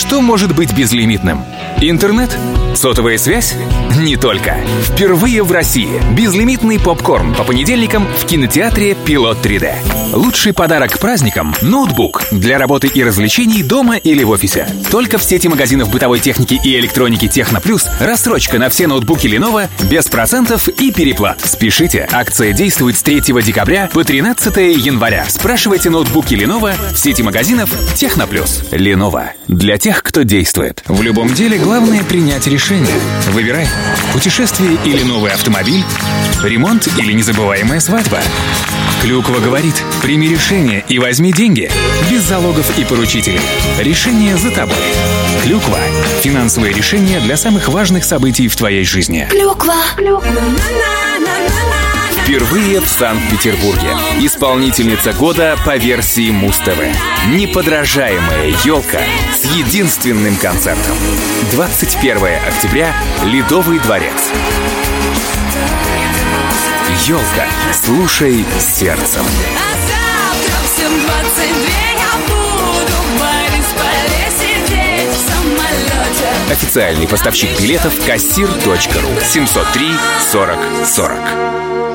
Что может быть безлимитным? Интернет? Сотовая связь? Не только. Впервые в России безлимитный попкорн по понедельникам в кинотеатре «Пилот 3D». Лучший подарок к праздникам – ноутбук для работы и развлечений дома или в офисе. Только в сети магазинов бытовой техники и электроники «Техно Плюс» рассрочка на все ноутбуки Lenovo без процентов и переплат. Спешите, акция действует с 3 декабря по 13 января. Спрашивайте ноутбуки Lenovo в сети магазинов «Техно Плюс». Lenovo. Для тех, кто действует. В любом деле главное принять решение. Выбирай. Путешествие или новый автомобиль? Ремонт или незабываемая свадьба? Клюква говорит: прими решение и возьми деньги. Без залогов и поручителей. Решение за тобой. Клюква. Финансовые решения для самых важных событий в твоей жизни. Клюква. Впервые в Санкт-Петербурге. Исполнительница года по версии Муз-ТВ. Неподражаемая елка с единственным концертом. 21 октября. Ледовый дворец. Елка. Слушай сердцем. Официальный поставщик билетов кассир.ру. 703 40 40.